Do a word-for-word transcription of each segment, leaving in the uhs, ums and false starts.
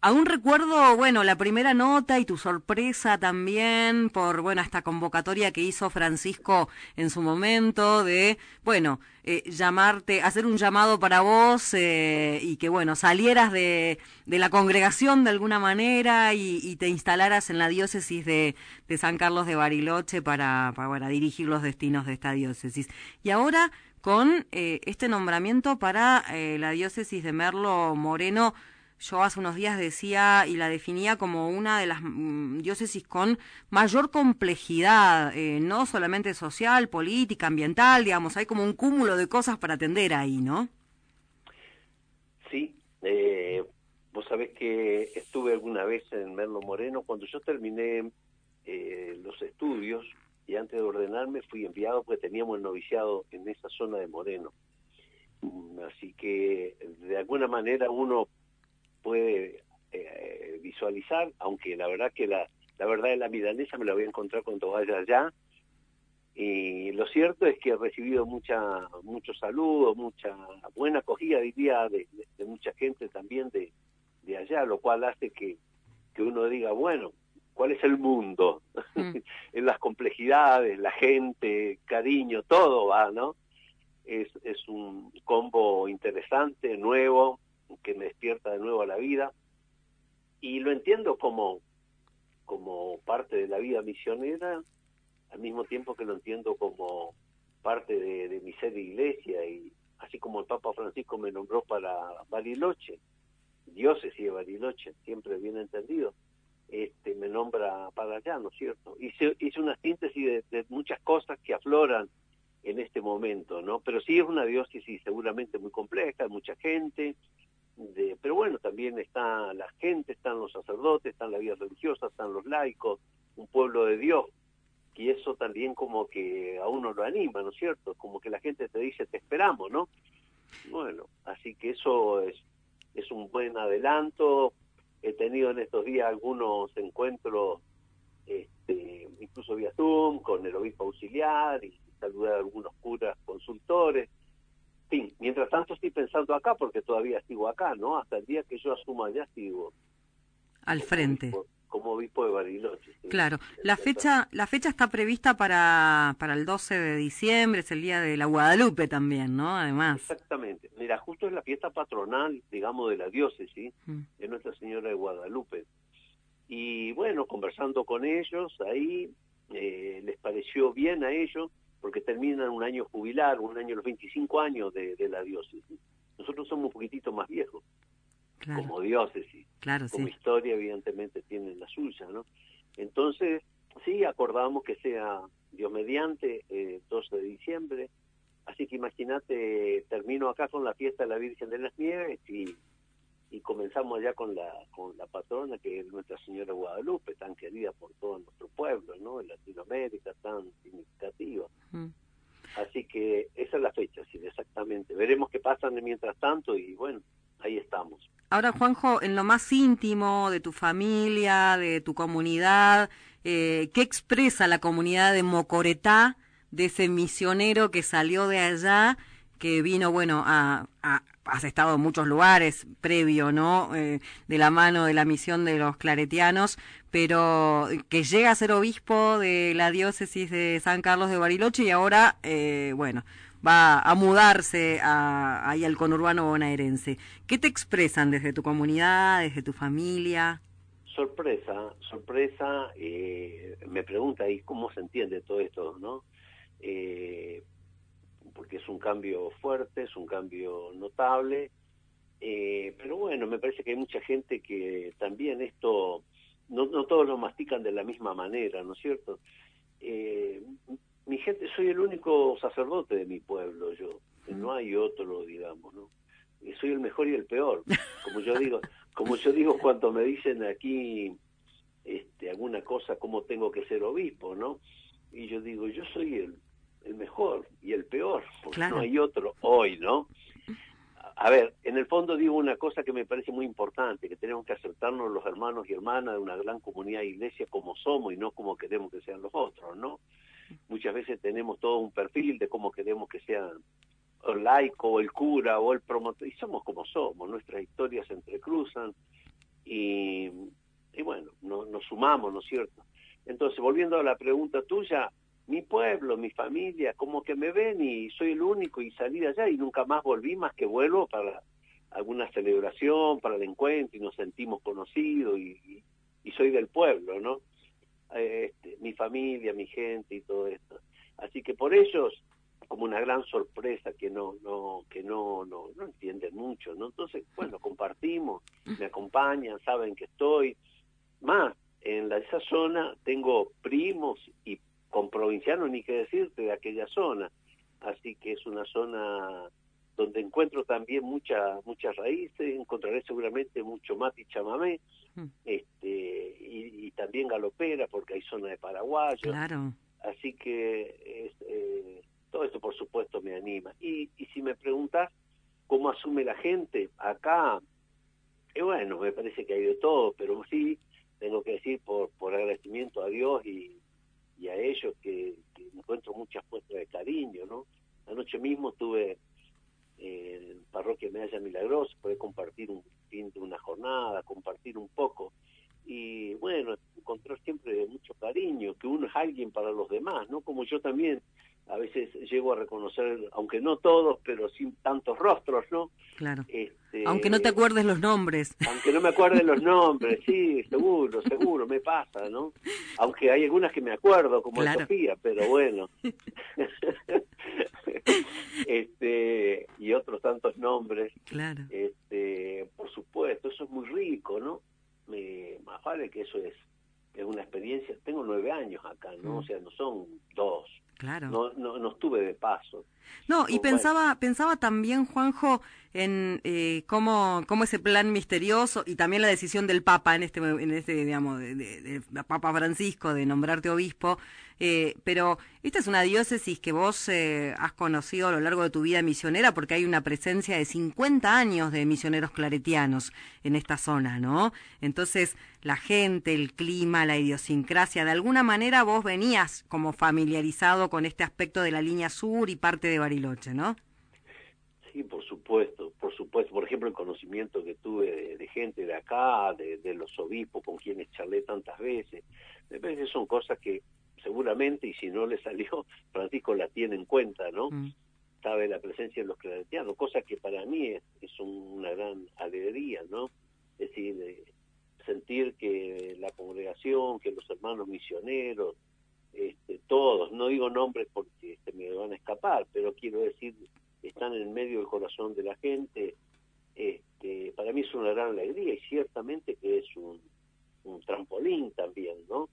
Aún recuerdo, bueno, la primera nota y tu sorpresa también por, bueno, esta convocatoria que hizo Francisco en su momento de, bueno, eh, llamarte, hacer un llamado para vos eh, y que, bueno, salieras de, de la congregación de alguna manera y, y te instalaras en la diócesis de, de San Carlos de Bariloche para, para, bueno, dirigir los destinos de esta diócesis. Y ahora con eh, este nombramiento para eh, la diócesis de Merlo Moreno. Yo hace unos días decía y la definía como una de las mm, diócesis con mayor complejidad, eh, no solamente social, política, ambiental, digamos, hay como un cúmulo de cosas para atender ahí, ¿no? Sí, eh, vos sabés que estuve alguna vez en Merlo Moreno. Cuando yo terminé eh, los estudios y antes de ordenarme fui enviado porque teníamos el noviciado en esa zona de Moreno. Así que de alguna manera uno puede eh, visualizar, aunque la verdad que la, la verdad de la milanesa me la voy a encontrar cuando vaya allá. Y lo cierto es que he recibido mucha muchos saludos, mucha buena acogida, diría, de, de, de mucha gente también de, de allá, lo cual hace que, que uno diga, bueno, ¿cuál es el mundo? Mm. En las complejidades, la gente, cariño, todo va, ¿no? Es, es un combo interesante, nuevo, que me despierta de nuevo a la vida, y lo entiendo como, como parte de la vida misionera, al mismo tiempo que lo entiendo como parte de, de mi ser de iglesia, y así como el Papa Francisco me nombró para Bariloche, diócesis de Bariloche, siempre bien entendido, este me nombra para allá, ¿no es cierto? Hice, hice una síntesis de, de muchas cosas que afloran en este momento, ¿no? Pero sí es una diócesis seguramente muy compleja, hay mucha gente, de, pero bueno, también está la gente, están los sacerdotes, están la vida religiosa, están los laicos, un pueblo de Dios, y eso también como que a uno lo anima, ¿no es cierto? Como que la gente te dice, te esperamos, ¿no? Bueno, así que eso es, es un buen adelanto. He tenido en estos días algunos encuentros, este, incluso vía Zoom, con el obispo auxiliar, y saludar a algunos curas consultores. En fin, mientras tanto estoy pensando acá, porque todavía sigo acá, ¿no? Hasta el día que yo asuma allá sigo al frente. Obispo, como obispo de Bariloche. ¿Sí? Claro, la fecha la fecha está prevista para para el doce de diciembre, es el día de la Guadalupe también, ¿no? Además. Exactamente. Mira, justo es la fiesta patronal, digamos, de la diócesis, mm. de Nuestra Señora de Guadalupe. Y bueno, conversando con ellos, ahí eh, les pareció bien a ellos, porque terminan un año jubilar, un año, los veinticinco años de, de la diócesis. Nosotros somos un poquitito más viejos, claro, como diócesis, claro, como sí. historia evidentemente tienen la suya, ¿no? Entonces, sí, acordamos que sea Dios mediante, eh, doce de diciembre, así que imagínate, termino acá con la fiesta de la Virgen de las Nieves y, y comenzamos allá con la con la patrona, que es Nuestra Señora Guadalupe, tan querida por todo nuestro pueblo, ¿no? En Latinoamérica, tan significativa. Mm. Así que esa es la fecha, sí, exactamente. Veremos qué pasa mientras tanto y bueno, ahí estamos. Ahora, Juanjo, en lo más íntimo de tu familia, de tu comunidad, eh, ¿qué expresa la comunidad de Mocoretá, de ese misionero que salió de allá, que vino, bueno, a, a has estado en muchos lugares previo, ¿no? Eh, de la mano de la misión de los claretianos, pero que llega a ser obispo de la diócesis de San Carlos de Bariloche y ahora, eh, bueno, va a mudarse a, ahí al conurbano bonaerense. ¿Qué te expresan desde tu comunidad, desde tu familia? Sorpresa, sorpresa, eh, me pregunta ahí cómo se entiende todo esto, ¿no? Eh, porque es un cambio fuerte, es un cambio notable, eh, pero bueno, me parece que hay mucha gente que también esto, no, no todos lo mastican de la misma manera, ¿no es cierto? Eh, mi gente, soy el único sacerdote de mi pueblo, yo, no hay otro, digamos, ¿no? Y soy el mejor y el peor, como yo digo, como yo digo cuando me dicen aquí este, alguna cosa, cómo tengo que ser obispo, ¿no? Y yo digo, yo soy el el mejor y el peor, porque claro, no hay otro hoy, ¿no? A ver, en el fondo digo una cosa que me parece muy importante, que tenemos que aceptarnos los hermanos y hermanas de una gran comunidad de iglesia como somos y no como queremos que sean los otros, ¿no? Muchas veces tenemos todo un perfil de cómo queremos que sean el laico o el cura o el promotor, y somos como somos, nuestras historias se entrecruzan, y, y bueno, no, nos sumamos, ¿no es cierto? Entonces, volviendo a la pregunta tuya, mi pueblo, mi familia, como que me ven y soy el único y salí de allá y nunca más volví, más que vuelvo para alguna celebración, para el encuentro y nos sentimos conocidos y, y, y soy del pueblo, ¿no? Este, mi familia, mi gente y todo esto. Así que por ellos, como una gran sorpresa que no no que no no, no entienden mucho, ¿no? Entonces, bueno, compartimos, me acompañan, saben que estoy. Más, en la, esa zona tengo primos y con provincianos, ni qué decirte, de aquella zona. Así que es una zona donde encuentro también mucha, muchas raíces, encontraré seguramente mucho mate y chamamé, mm. este, y, y también galopera, porque hay zona de paraguayos. Claro. Así que es, eh, todo esto, por supuesto, me anima. Y, y si me preguntas cómo asume la gente acá, eh, bueno, me parece que hay de todo, pero sí, tengo que decir por, por agradecimiento a Dios y, y a ellos que, que encuentro muchas muestras de cariño, ¿no? Anoche mismo tuve eh, en Parroquia Medalla Milagrosa, pude compartir un fin de una jornada, compartir un poco, y bueno, encontrar siempre mucho cariño, que uno es alguien para los demás, ¿no? Como yo también a veces llego a reconocer, aunque no todos, pero sin tantos rostros, ¿no? Claro. Este, aunque no te acuerdes los nombres. Aunque no me acuerde los nombres, sí, seguro, seguro, me pasa, ¿no? Aunque hay algunas que me acuerdo, como Claro. de Sofía, pero bueno. este y otros tantos nombres. Claro. Este, por supuesto, eso es muy rico, ¿no? Me, más vale que eso es, es una experiencia. Tengo nueve años acá, ¿no? Mm. O sea, no son dos. Claro. No, no, no estuve de paso. No, y Como, pensaba, bueno. pensaba también, Juanjo, en eh, cómo, cómo ese plan misterioso y también la decisión del Papa en este, en este, digamos, de, de, de Papa Francisco de nombrarte obispo. Eh, pero esta es una diócesis que vos eh, has conocido a lo largo de tu vida misionera, porque hay una presencia de cincuenta años de misioneros claretianos en esta zona, ¿no? Entonces, la gente, el clima, la idiosincrasia, de alguna manera vos venías como familiarizado con este aspecto de la línea sur y parte de Bariloche, ¿no? Sí, por supuesto, por supuesto. Por ejemplo, el conocimiento que tuve de, de gente de acá, de, de los obispos con quienes charlé tantas veces, me parece que son cosas que seguramente, y si no le salió, Francisco la tiene en cuenta, ¿no? Mm. Sabe la presencia de los claretianos, cosa que para mí es, es una gran alegría, ¿no? Es decir, eh, sentir que la congregación, que los hermanos misioneros, este, todos, no digo nombres porque se me van a escapar, pero quiero decir, están en medio del corazón de la gente. Este, para mí es una gran alegría y ciertamente que es un, un trampolín también, ¿no?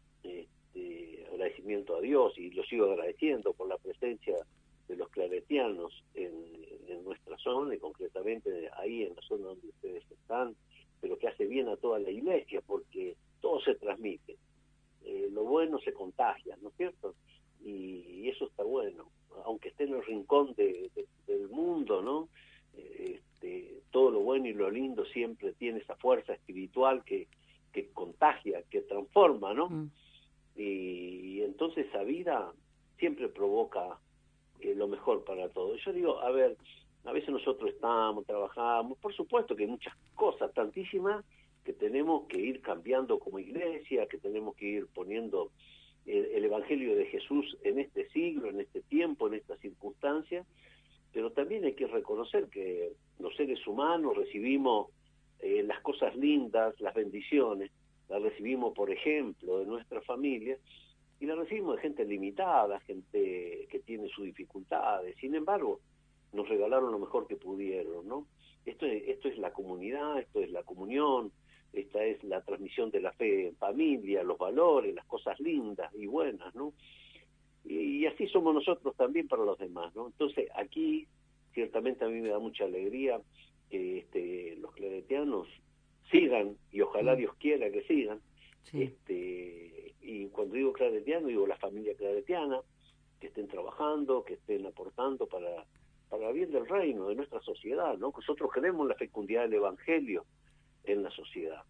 Este, agradecimiento a Dios, y lo sigo agradeciendo por la presencia de los claretianos en, en nuestra zona, y concretamente ahí en la zona donde ustedes están, pero que hace bien a toda la iglesia, porque todo se transmite. Eh, lo bueno se contagia, ¿no es cierto? Y, y eso está bueno, aunque esté en el rincón de, de, del mundo, ¿no? Eh, este, todo lo bueno y lo lindo siempre tiene esa fuerza espiritual que, que contagia, que transforma, ¿no? Mm. Y, y entonces esa vida siempre provoca eh, lo mejor para todos. Yo digo, a ver, a veces nosotros estamos, trabajamos, por supuesto que hay muchas cosas, tantísimas, que tenemos que ir cambiando como iglesia, que tenemos que ir poniendo el, el Evangelio de Jesús en este siglo, en este tiempo, en estas circunstancias, pero también hay que reconocer que los seres humanos recibimos eh, las cosas lindas, las bendiciones, las recibimos, por ejemplo, de nuestra familia, y las recibimos de gente limitada, gente que tiene sus dificultades. Sin embargo, nos regalaron lo mejor que pudieron, ¿no? Esto es, esto es la comunidad, esto es la comunión, esta es la transmisión de la fe en familia, los valores, las cosas lindas y buenas, ¿no? Y, y así somos nosotros también para los demás, ¿no? Entonces, aquí, ciertamente a mí me da mucha alegría que este, los claretianos sigan, y ojalá Dios quiera que sigan, sí. este y cuando digo claretiano, digo la familia claretiana, que estén trabajando, que estén aportando para, para el bien del reino, de nuestra sociedad, ¿no? Nosotros creemos en la fecundidad del Evangelio en la sociedad.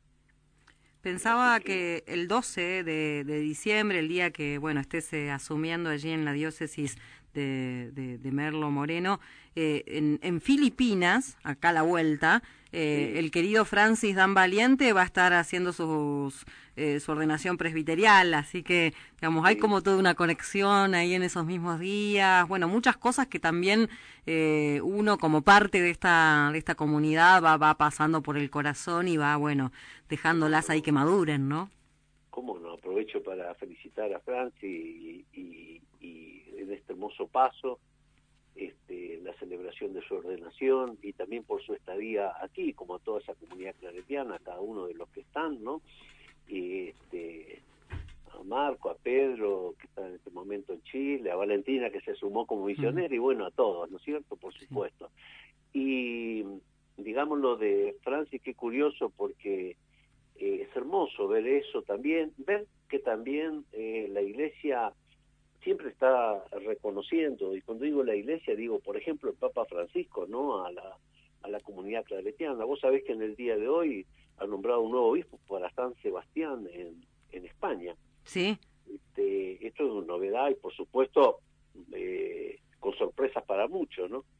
Pensaba que, que el doce de, de diciembre, el día que, bueno, estés eh, asumiendo allí en la diócesis de, de, de Merlo Moreno. Eh, en, en Filipinas, acá a la vuelta, eh, sí. el querido Francis Dan Valiente va a estar haciendo sus, eh, su ordenación presbiterial, así que, digamos, sí. hay como toda una conexión ahí en esos mismos días. Bueno, muchas cosas que también eh, uno como parte de esta, de esta comunidad va, va pasando por el corazón y va, bueno, dejándolas ahí que maduren, ¿no? Cómo no, aprovecho para felicitar a Francis y, y, y en este hermoso paso, este, la celebración de su ordenación y también por su estadía aquí, como a toda esa comunidad claretiana, a cada uno de los que están, ¿no? Y este, a Marco, a Pedro, que está en este momento en Chile, a Valentina, que se sumó como misionera, mm. y bueno, a todos, ¿no es cierto? Por supuesto. Sí. Y digamos lo de Francis, qué curioso, porque eh, es hermoso ver eso también, ver que también eh, la Iglesia siempre está reconociendo, y cuando digo la Iglesia, digo, por ejemplo, el Papa Francisco, ¿no? A la, a la comunidad claretiana. Vos sabés que en el día de hoy ha nombrado un nuevo obispo para San Sebastián en, en España. Sí. Este, esto es una novedad y, por supuesto, eh, con sorpresas para muchos, ¿no?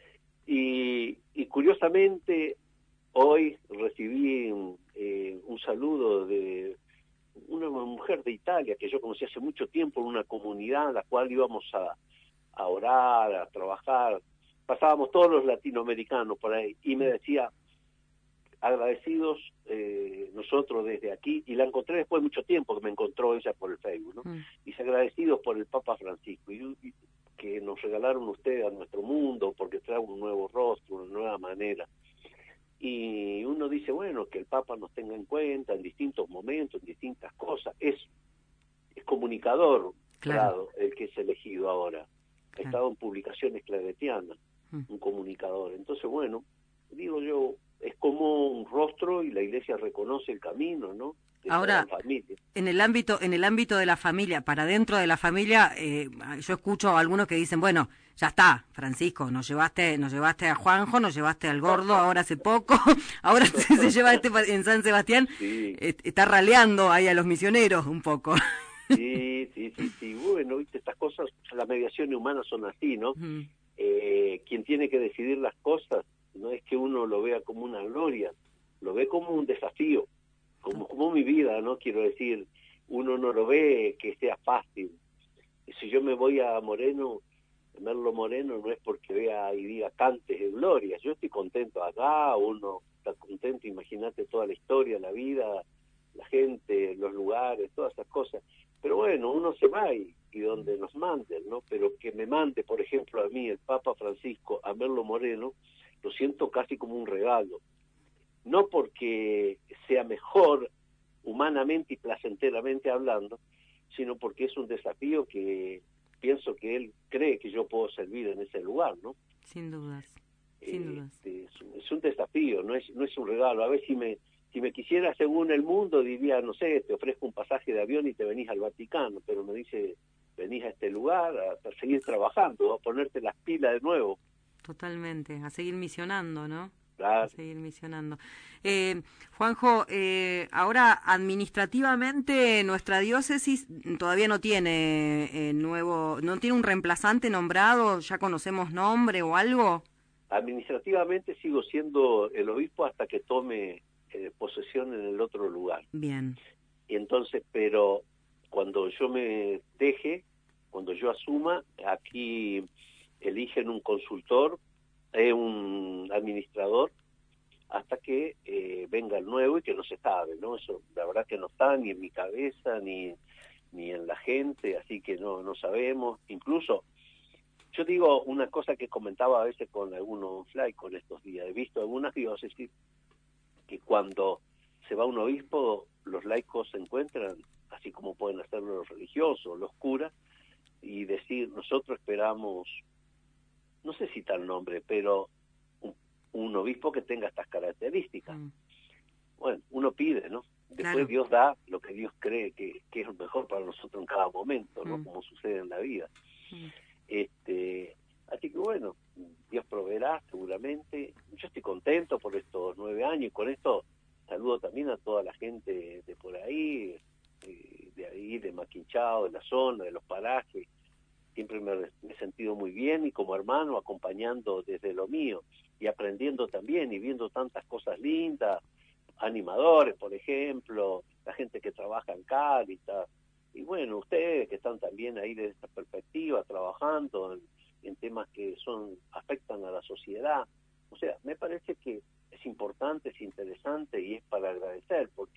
Y, y curiosamente, hoy recibí eh, un saludo de una mujer de Italia que yo conocí hace mucho tiempo en una comunidad en la cual íbamos a, a orar, a trabajar, pasábamos todos los latinoamericanos por ahí, y me decía, agradecidos eh, nosotros desde aquí, y la encontré después de mucho tiempo, que me encontró ella por el Facebook, ¿no? Mm. Dice, agradecidos por el Papa Francisco, y, y que nos regalaron ustedes a nuestro mundo, porque trae un nuevo rostro, una nueva manera. Y uno dice, bueno, que el Papa nos tenga en cuenta en distintos momentos, en distintas cosas. Es, es comunicador, claro, el que es elegido ahora. Ha claro. estado en publicaciones claretianas, mm. un comunicador. Entonces, bueno, digo yo, es como un rostro y la Iglesia reconoce el camino, ¿no? De ahora, en el ámbito en el ámbito de la familia, para dentro de la familia, eh, yo escucho a algunos que dicen, bueno, ya está, Francisco, nos llevaste nos llevaste a Juanjo, nos llevaste al gordo ahora hace poco, ahora se, se lleva este en San Sebastián, sí. eh, está raleando ahí a los misioneros un poco. Sí, sí, sí, sí, bueno, viste, estas cosas, las mediaciones humanas son así, ¿no? Uh-huh. Eh, quien tiene que decidir las cosas no es que uno lo vea como una gloria, lo ve como un desafío. Como, como mi vida, ¿no? Quiero decir, uno no lo ve que sea fácil. Y si yo me voy a Moreno, Merlo Moreno, no es porque vea y diga cantes de gloria. Yo estoy contento acá, uno está contento, imagínate toda la historia, la vida, la gente, los lugares, todas esas cosas. Pero bueno, uno se va y, y donde nos manden, ¿no? Pero que me mande, por ejemplo, a mí, el Papa Francisco, a Merlo Moreno, lo siento casi como un regalo. No porque sea mejor humanamente y placenteramente hablando, sino porque es un desafío que pienso que él cree que yo puedo servir en ese lugar, ¿no? Sin dudas, sin eh, dudas. Es un, es un desafío, no es no es un regalo. A ver, si me si me quisiera según el mundo, diría, no sé, te ofrezco un pasaje de avión y te venís al Vaticano, pero me dice, venís a este lugar a, a seguir trabajando, a ponerte las pilas de nuevo. Totalmente, a seguir misionando, ¿no? Claro. A seguir misionando. Eh, Juanjo, eh, ahora administrativamente nuestra diócesis todavía no tiene eh, nuevo, no tiene un reemplazante nombrado, ya conocemos nombre o algo. Administrativamente sigo siendo el obispo hasta que tome eh, posesión en el otro lugar. Bien. Y entonces, pero cuando yo me deje, cuando yo asuma, aquí eligen un consultor, eh, un administrador, hasta que eh, venga el nuevo y que no se sabe, ¿no? Eso la verdad que no está ni en mi cabeza, ni, ni en la gente, así que no, no sabemos. Incluso, yo digo una cosa que comentaba a veces con algunos laicos en estos días, he visto algunas diócesis que cuando se va un obispo, los laicos se encuentran, así como pueden hacerlo los religiosos, los curas, y decir, nosotros esperamos, no sé si tal nombre, pero un, un obispo que tenga estas características. Mm. Bueno, uno pide, ¿no? Después claro. Dios da lo que Dios cree que, que es lo mejor para nosotros en cada momento, ¿no? Mm. Como sucede en la vida. Mm. Este, así que bueno, Dios proveerá seguramente. Yo estoy contento por estos nueve años y con esto saludo también a toda la gente de por ahí, de ahí, de Maquinchao, de la zona, de los parajes, siempre me, me he sentido muy bien y como hermano acompañando desde lo mío y aprendiendo también y viendo tantas cosas lindas, animadores, por ejemplo, la gente que trabaja en Cáritas, y bueno, ustedes que están también ahí desde esta perspectiva, trabajando en, en temas que son afectan a la sociedad. O sea, me parece que es importante, es interesante y es para agradecer, porque